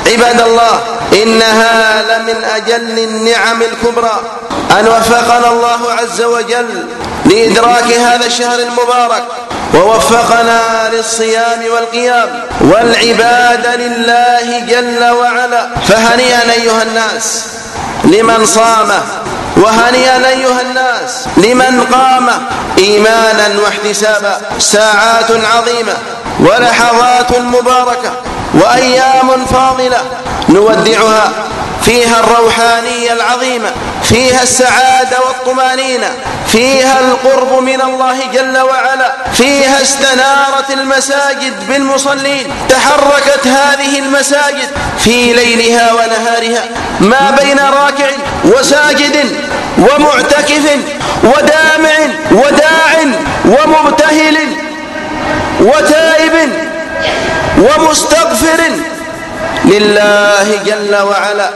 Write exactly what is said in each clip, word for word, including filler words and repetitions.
عباد الله، إنها لمن أجل النعم الكبرى أن وفقنا الله عز وجل لإدراك هذا الشهر المبارك، ووفقنا للصيام والقيام والعبادة لله جل وعلا. فهنيئا أيها الناس لمن صامه، وهنيئا أيها الناس لمن قام إيمانا واحتسابا. ساعات عظيمة ولحظات مباركة وأيام فاضلة نودعها، فيها الروحانية العظيمة، فيها السعادة والطمأنينة، فيها القرب من الله جل وعلا، فيها استنارت المساجد بالمصلين، تحركت هذه المساجد في ليلها ونهارها ما بين راكع وساجد ومعتكف ودامع وداع ومبتهل وتائب ومستغفر لله جل وعلا.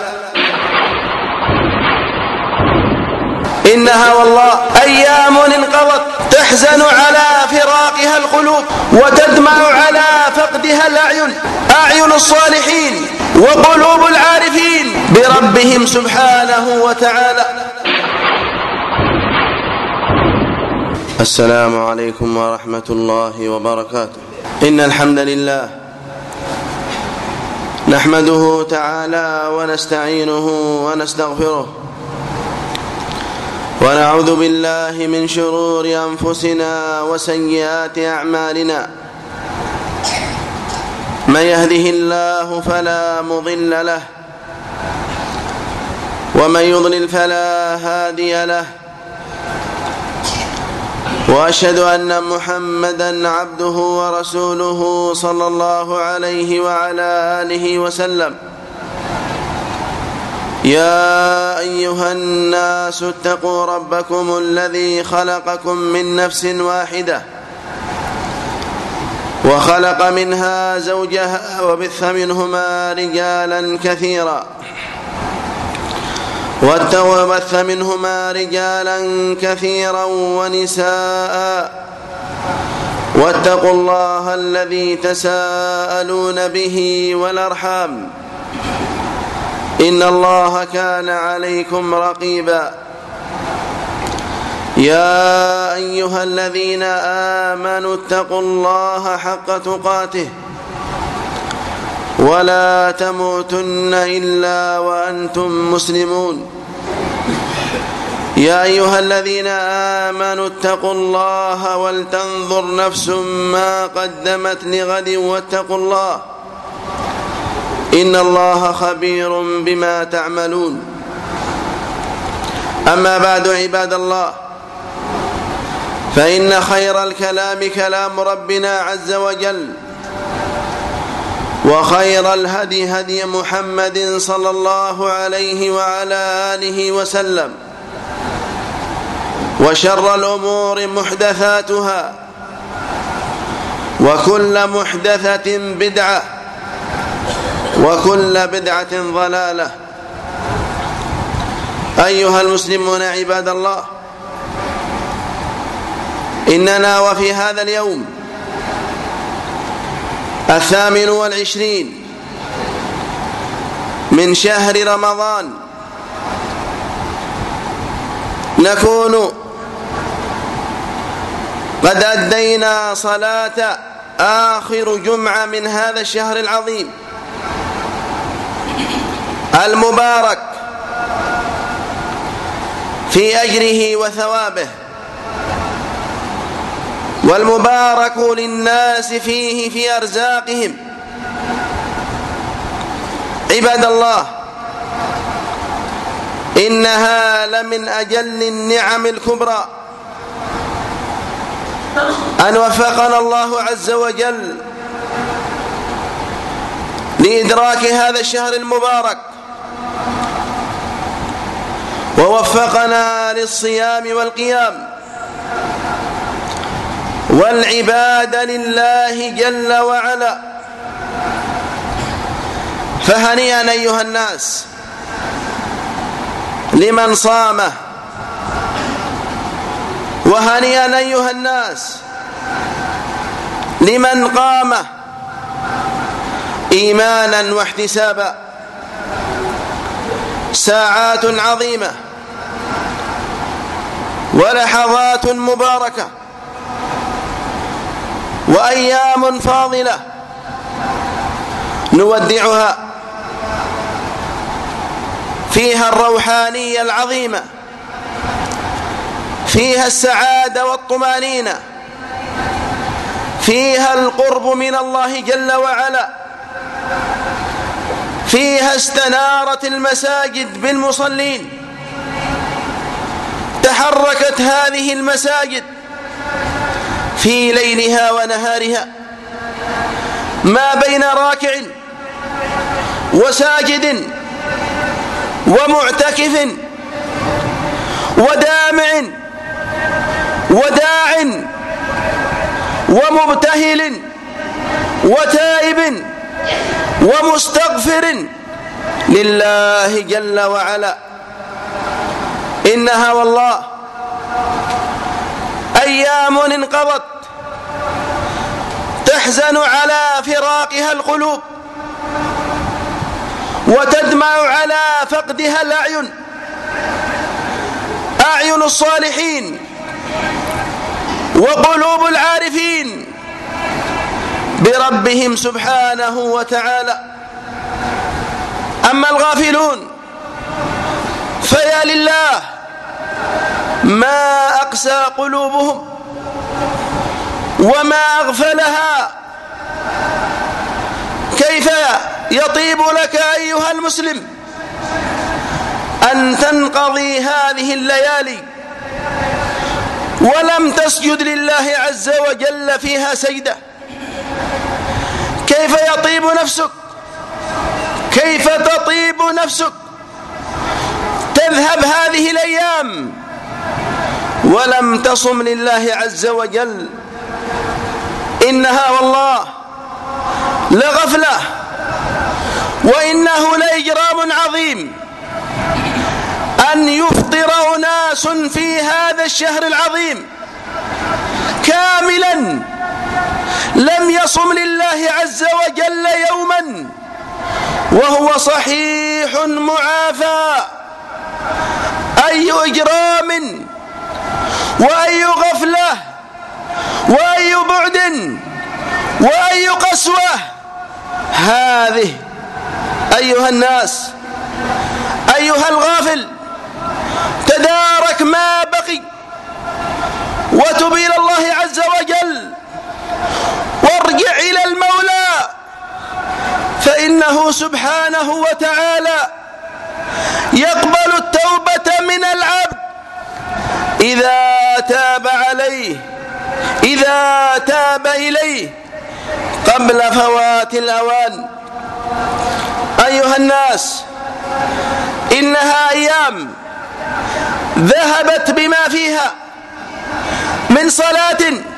إنها والله أيام انقضت تحزن على فراقها القلوب، وتدمع على فقدها الأعين، أعين الصالحين وقلوب العارفين بربهم سبحانه وتعالى. السلام عليكم ورحمة الله وبركاته. إن الحمد لله نحمده تعالى ونستعينه ونستغفره، ونعوذ بالله من شرور أنفسنا وسيئات أعمالنا. من يهده الله فلا مضل له، ومن يضلل فلا هادي له، وأشهد أن محمدًا عبده ورسوله صلى الله عليه وعلى آله وسلم. يا أيها الناس اتقوا ربكم الذي خلقكم من نفس واحدة، وخلق منها زوجها، وبث منهما رجالا كثيرا وبث منهما رجالا كثيرا ونساء، واتقوا الله الذي تساءلون به والأرحام، إن الله كان عليكم رقيبا. يا أيها الذين آمنوا اتقوا الله حق تقاته، ولا تموتن إلا وأنتم مسلمون. يا أيها الذين آمنوا اتقوا الله ولتنظر نفس ما قدمت لغد، واتقوا الله إن الله خبير بما تعملون. أما بعد، عباد الله، فإن خير الكلام كلام ربنا عز وجل، وخير الهدي هدي محمد صلى الله عليه وعلى آله وسلم، وشر الأمور محدثاتها، وكل محدثة بدعة، وكل بدعة ضلالة. أيها المسلمون عباد الله، إننا وفي هذا اليوم الثامن والعشرين من شهر رمضان نكون قد أدينا صلاة آخر جمعة من هذا الشهر العظيم المبارك في أجره وثوابه، والمبارك للناس فيه في أرزاقهم. عباد الله، إنها لمن أجل النعم الكبرى أن وفقنا الله عز وجل لإدراك هذا الشهر المبارك، ووفقنا للصيام والقيام والعبادة لله جل وعلا. فهنيئا أيها الناس لمن صامه، وهنيئا أيها الناس لمن قام إيمانا واحتسابا. ساعات عظيمة ولحظات مباركة وأيام فاضلة نودعها فيها الروحانية العظيمة، فيها السعادة والطمأنينة، فيها القرب من الله جل وعلا، فيها استنارت المساجد بالمصلين. تحركت هذه المساجد في ليلها ونهارها ما بين راكع وساجد ومعتكف ودامع وداع ومبتهل وتائب ومستغفر لله جل وعلا. إنها والله أيام انقضت تحزن على فراقها القلوب وتدمع على فقدها الأعين، أعين الصالحين وقلوب العارفين بربهم سبحانه وتعالى. أما الغافلون فيا لله ما أقسى قلوبهم وما أغفلها. كيف يطيب لك أيها المسلم أن تنقضي هذه الليالي ولم تسجد لله عز وجل فيها سجدة؟ كيف يطيب نفسك؟ كيف تطيب نفسك تذهب هذه الأيام ولم تصم لله عز وجل؟ إنها والله لغفلة، وإنه لإجرام عظيم أن يفطر أناس في هذا الشهر العظيم كاملا لم يصم لله عز وجل يوما وهو صحيح معافى. أي إجرام وأي غفلة وأي بعد وأي قسوة هذه أيها الناس. أيها الغافل تدارك ما بقي وتب إلى الله عز وجل وارجع إلى المولى، فإنه سبحانه وتعالى يقبل التوبة من العبد إذا تاب عليه، إذا تاب إليه قبل فوات الأوان. أيها الناس إنها أيام ذهبت بما فيها من صلاة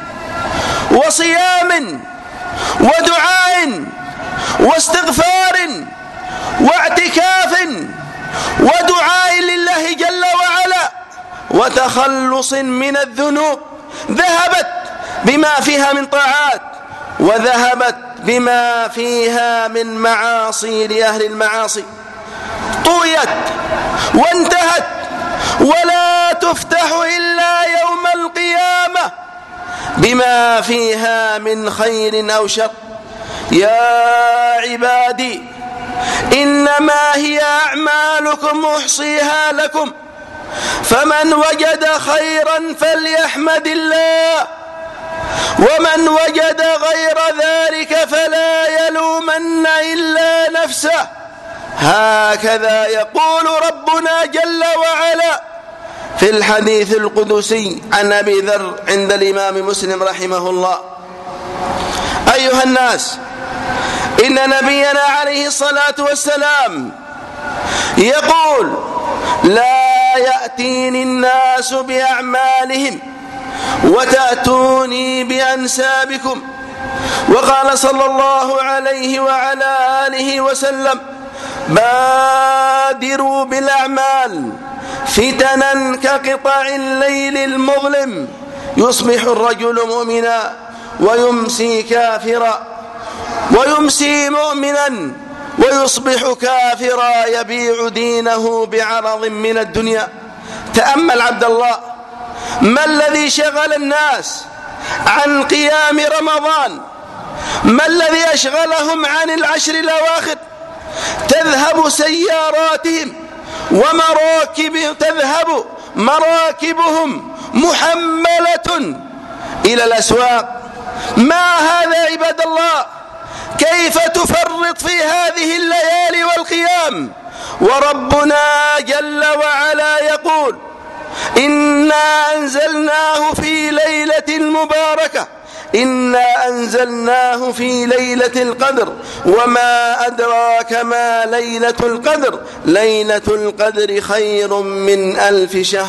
وصيام ودعاء واستغفار واعتكاف ودعاء لله جل وعلا وتخلص من الذنوب. ذهبت بما فيها من طاعات وذهبت بما فيها من معاصي لأهل المعاصي. طويت وانتهت ولا تفتح إلا يوم القيامة بما فيها من خير أو شر. يا عبادي إنما هي أعمالكم أحصيها لكم، فمن وجد خيرا فليحمد الله، ومن وجد غير ذلك فلا يلومن إلا نفسه. هكذا يقول ربنا جل وعلا في الحديث القدسي عن أبي ذر عند الإمام مسلم رحمه الله. أيها الناس إن نبينا عليه الصلاة والسلام يقول: لا يأتيني الناس بأعمالهم وتأتوني بأنسابكم. وقال صلى الله عليه وعلى آله وسلم: بادروا بالأعمال فتنا كقطع الليل المظلم، يصبح الرجل مؤمنا ويمسي كافرا. ويمسي مؤمنا ويصبح كافرا يبيع دينه بعرض من الدنيا. تأمل عبد الله، ما الذي شغل الناس عن قيام رمضان؟ ما الذي أشغلهم عن العشر الأواخر؟ تذهب سياراتهم ومراكب تذهب مراكبهم محملة إلى الأسواق. ما هذا عباد الله؟ كيف تفرط في هذه الليالي والقيام؟ وربنا جل وعلا يقول: إنا أنزلناه في ليلة مباركة إنا أنزلناه في ليلة القدر وما أدراك ما ليلة القدر ليلة القدر خير من ألف شهر.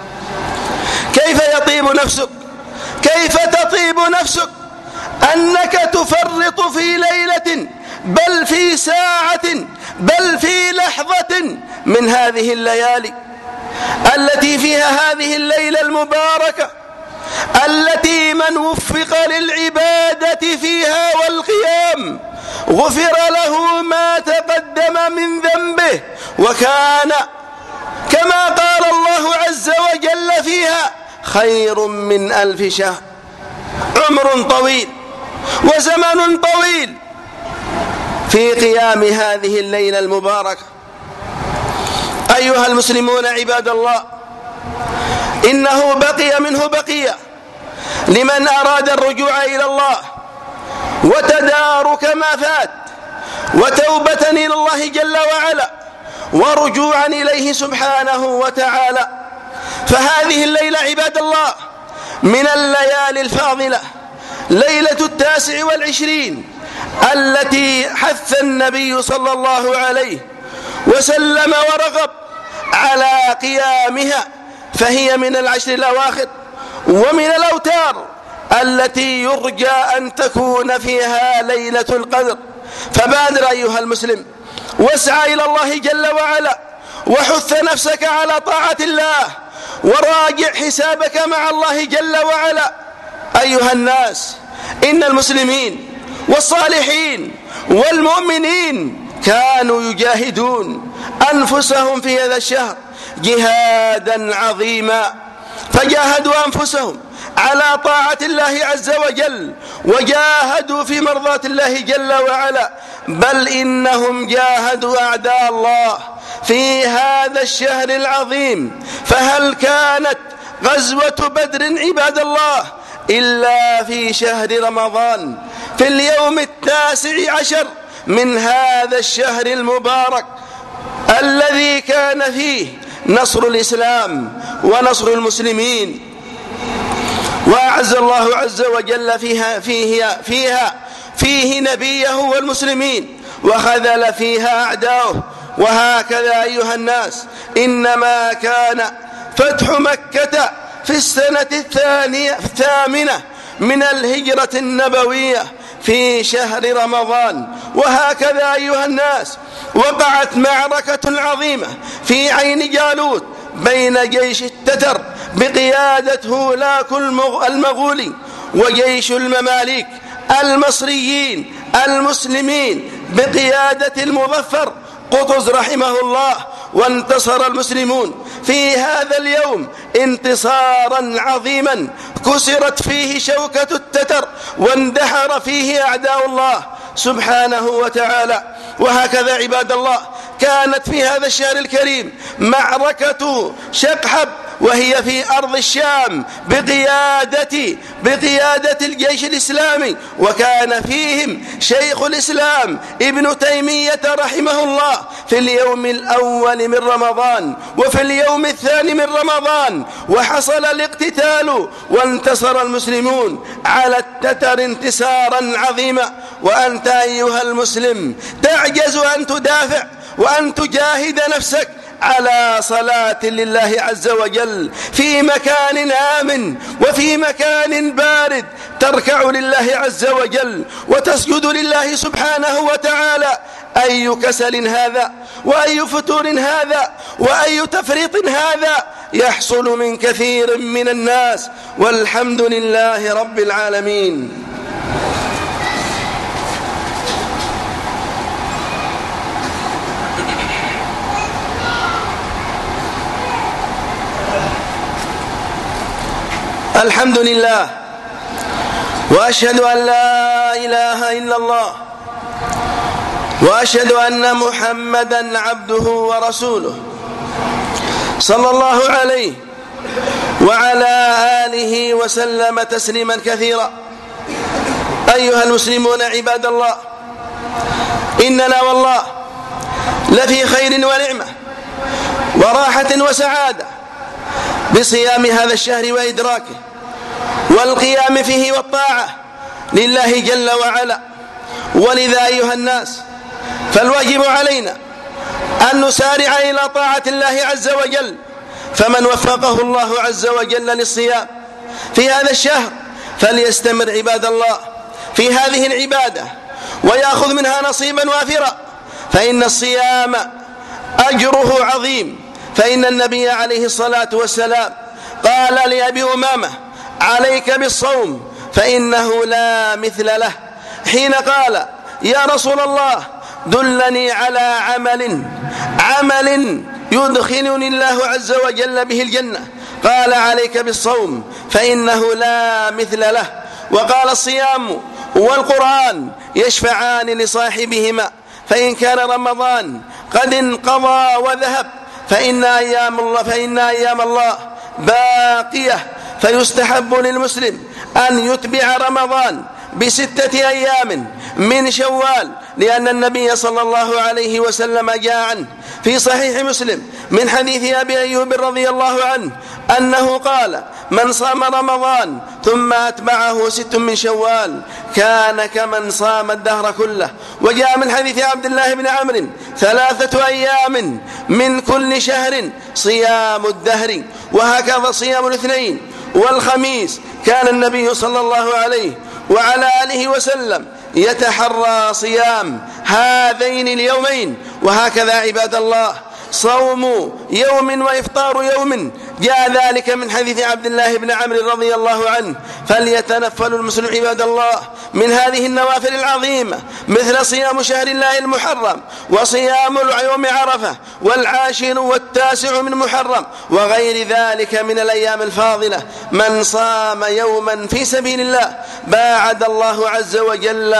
كيف يطيب نفسك؟ كيف تطيب نفسك أنك تفرط في ليلة، بل في ساعة، بل في لحظة من هذه الليالي التي فيها هذه الليلة المباركة، التي من وفق للعبادة فيها والقيام غفر له ما تقدم من ذنبه، وكان كما قال الله عز وجل فيها خير من ألف شهر. عمر طويل وزمن طويل في قيام هذه الليلة المباركة. أيها المسلمون عباد الله، إنه بقي منه بقية لمن أراد الرجوع إلى الله وتدارك ما فات وتوبة إلى الله جل وعلا ورجوعا إليه سبحانه وتعالى. فهذه الليلة عباد الله من الليالي الفاضلة، ليلة التاسع والعشرين التي حث النبي صلى الله عليه وسلم ورغب على قيامها، فهي من العشر الأواخر ومن الأوتار التي يرجى أن تكون فيها ليلة القدر. فبادر أيها المسلم واسعى إلى الله جل وعلا وحث نفسك على طاعة الله وراجع حسابك مع الله جل وعلا. أيها الناس، إن المسلمين والصالحين والمؤمنين كانوا يجاهدون أنفسهم في هذا الشهر جهادا عظيما، فجاهدوا أنفسهم على طاعة الله عز وجل وجاهدوا في مرضاة الله جل وعلا، بل إنهم جاهدوا أعداء الله في هذا الشهر العظيم. فهل كانت غزوة بدر عباد الله إلا في شهر رمضان في اليوم التاسع عشر من هذا الشهر المبارك الذي كان فيه نصر الإسلام ونصر المسلمين، وأعز الله عز وجل فيها فيها فيها فيه نبيه والمسلمين وخذل فيها أعداؤه. وهكذا أيها الناس، إنما كان فتح مكة في السنة الثانية الثامنة من الهجرة النبوية في شهر رمضان. وهكذا أيها الناس وقعت معركة عظيمة في عين جالوت بين جيش التتر بقيادة هولاك المغولي وجيش المماليك المصريين المسلمين بقيادة المظفر قطز رحمه الله. وانتصر المسلمون في هذا اليوم انتصارا عظيما كسرت فيه شوكة التتر واندحر فيه أعداء الله سبحانه وتعالى. وهكذا عباد الله كانت في هذا الشهر الكريم معركة شقحب وهي في أرض الشام بقيادة بقيادة الجيش الإسلامي، وكان فيهم شيخ الإسلام ابن تيمية رحمه الله في اليوم الأول من رمضان وفي اليوم الثاني من رمضان، وحصل الاقتتال وانتصر المسلمون على التتر انتصارا عظيما. وأنت أيها المسلم تعجز أن تدافع وأن تجاهد نفسك على صلاة لله عز وجل في مكان آمن وفي مكان بارد، تركع لله عز وجل وتسجد لله سبحانه وتعالى. أي كسل هذا وأي فتور هذا وأي تفريط هذا يحصل من كثير من الناس، والحمد لله رب العالمين. الحمد لله، وأشهد أن لا إله إلا الله، وأشهد أن محمدًا عبده ورسوله، صلى الله عليه وعلى آله وسلم تسليما كثيرا. أيها المسلمون عباد الله، إننا والله لفي خير ونعمة وراحة وسعادة بصيام هذا الشهر وإدراكه والقيام فيه والطاعة لله جل وعلا. ولذا أيها الناس، فالواجب علينا أن نسارع إلى طاعة الله عز وجل، فمن وفقه الله عز وجل للصيام في هذا الشهر فليستمر عباد الله في هذه العبادة ويأخذ منها نصيبا وافرا، فإن الصيام أجره عظيم. فإن النبي عليه الصلاة والسلام قال لأبي أمامة: عليك بالصوم فإنه لا مثل له، حين قال: يا رسول الله دلني على عمل عمل يدخلني الله عز وجل به الجنة. قال: عليك بالصوم فإنه لا مثل له. وقال: الصيام والقرآن يشفعان لصاحبهما، فإن كان رمضان قد انقضى وذهب فإن أيام الله, فإن أيام الله باقية، فيستحب للمسلم أن يتبع رمضان بستة أيام من شوال، لأن النبي صلى الله عليه وسلم جاء عنه في صحيح مسلم من حديث أبي أيوب رضي الله عنه أنه قال: من صام رمضان ثم أتبعه ست من شوال كان كمن صام الدهر كله. وجاء من حديث عبد الله بن عمرو: ثلاثة أيام من كل شهر صيام الدهر. وهكذا صيام الاثنين والخميس كان النبي صلى الله عليه وعلى آله وسلم يتحرى صيام هذين اليومين. وهكذا عباد الله صوم يوم وإفطار يوم، جاء ذلك من حديث عبد الله بن عمرو رضي الله عنه. فليتنفل المسلم عباد الله من هذه النوافل العظيمة، مثل صيام شهر الله المحرم، وصيام يوم عرفة، والعاشر والتاسع من محرم، وغير ذلك من الأيام الفاضلة. من صام يوما في سبيل الله باعد الله عز وجل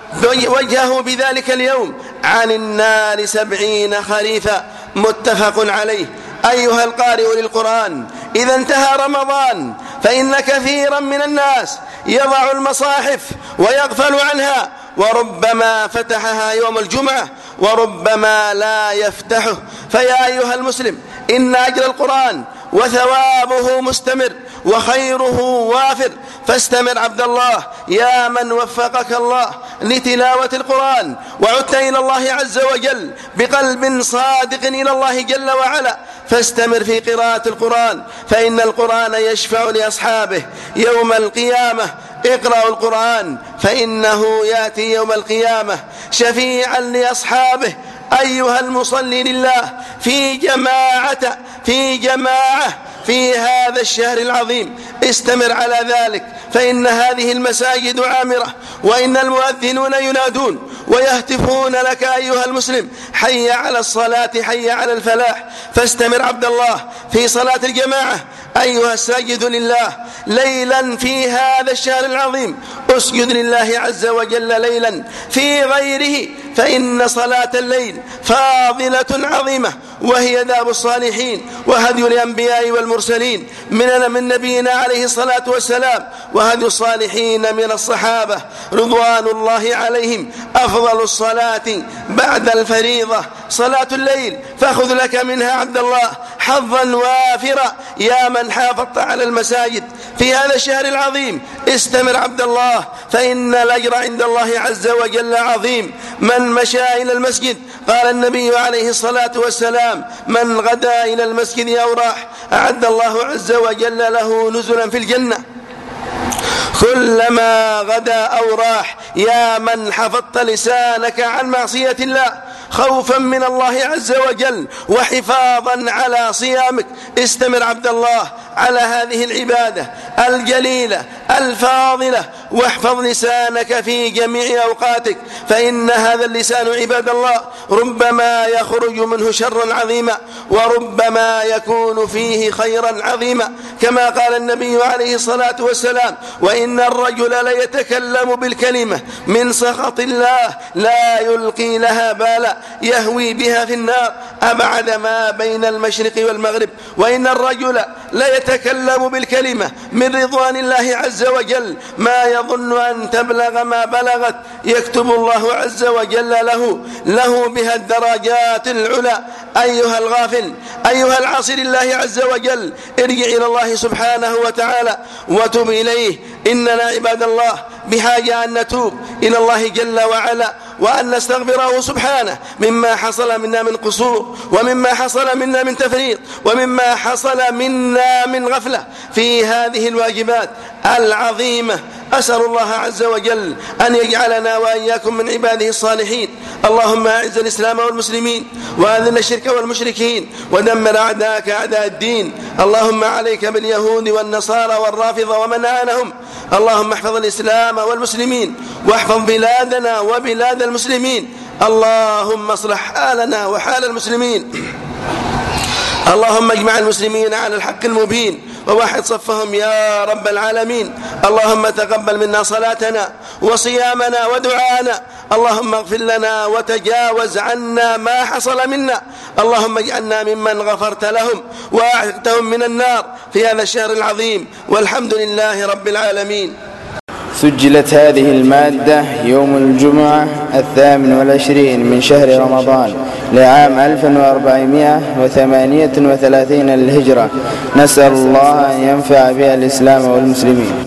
وجهه بذلك اليوم عن النار سبعين خريفا، متفق عليه. أيها القارئ للقرآن، إذا انتهى رمضان فإن كثيرا من الناس يضع المصاحف ويغفل عنها، وربما فتحها يوم الجمعة وربما لا يفتحه. فيا أيها المسلم، إن أجر القرآن وثوابه مستمر وخيره وافر، فاستمر عبد الله يا من وفقك الله لتلاوة القرآن وعدت إلى الله عز وجل بقلب صادق إلى الله جل وعلا، فاستمر في قراءة القرآن، فإن القرآن يشفع لأصحابه يوم القيامة. اقرأوا القرآن فإنه يأتي يوم القيامة شفيعا لأصحابه. أيها المصلي لله في جماعة في جماعة في هذا الشهر العظيم، استمر على ذلك، فإن هذه المساجد عامرة، وإن المؤذنون ينادون ويهتفون لك أيها المسلم: حي على الصلاة، حي على الفلاح. فاستمر عبد الله في صلاة الجماعة أيها الساجد لله ليلا في هذا الشهر العظيم، اسجد لله عز وجل ليلا في غيره، فإن صلاة الليل فاضلة عظيمة، وهي داب الصالحين وهدي الأنبياء والمرسلين من من نبينا عليه الصلاة والسلام، وهدي الصالحين من الصحابة رضوان الله عليهم. أفضل الصلاة بعد الفريضة صلاة الليل، فخذ لك منها عبد الله حظا وافرا يا من حافظت على المساجد في هذا الشهر العظيم. استمر عبد الله، فإن الأجر عند الله عز وجل عظيم. من مشى إلى المسجد، قال النبي عليه الصلاة والسلام: من غدا إلى المسجد أو راح أعد الله عز وجل له نزلا في الجنة. كلما غدا أو راح يا من حفظت لسانك عن معصية الله خوفا من الله عز وجل وحفاظا على صيامك، استمر عبد الله على هذه العبادة الجليلة الفاضلة، واحفظ لسانك في جميع أوقاتك، فإن هذا اللسان عباد الله ربما يخرج منه شرا عظيما، وربما يكون فيه خيرا عظيما، كما قال النبي عليه الصلاة والسلام: وإن الرجل ليتكلم بالكلمة من سخط الله لا يلقي لها بالا يهوي بها في النار أبعد ما بين المشرق والمغرب. وإن الرجل ليتكلم بالكلمة من رضوان الله عز وجل ما يظن أن تبلغ ما بلغت يكتب الله عز وجل له له بها الدرجات العلى. أيها الغافل، أيها العاصي لله عز وجل، ارجع إلى الله سبحانه وتعالى وتب إليه. إننا عباد الله بحاجة أن نتوب إلى الله جل وعلا، وأن نستغفره سبحانه مما حصل منا من قصور، ومما حصل منا من تفريط، ومما حصل منا من غفلة في هذه الواجبات العظيمة. أسأل الله عز وجل أن يجعلنا وإياكم من عباده الصالحين. اللهم أعز الإسلام والمسلمين، وأذل الشرك والمشركين، ودمر أعداءك أعداء الدين. اللهم عليك باليهود والنصارى والرافضة ومن آنهم. اللهم احفظ الإسلام والمسلمين، واحفظ بلادنا وبلاد المسلمين. اللهم اصلح حالنا وحال المسلمين. اللهم اجمع المسلمين على الحق المبين، وواحد صفهم يا رب العالمين. اللهم تقبل منا صلاتنا وصيامنا ودعانا. اللهم اغفر لنا وتجاوز عنا ما حصل منا. اللهم اجعلنا ممن غفرت لهم وأعتقتهم من النار في هذا الشهر العظيم، والحمد لله رب العالمين. سجلت هذه المادة يوم الجمعة الثامن والعشرين من شهر رمضان لعام ألف وأربعمائة وثمانية وثلاثين للهجرة. نسأل الله أن ينفع بها الإسلام والمسلمين.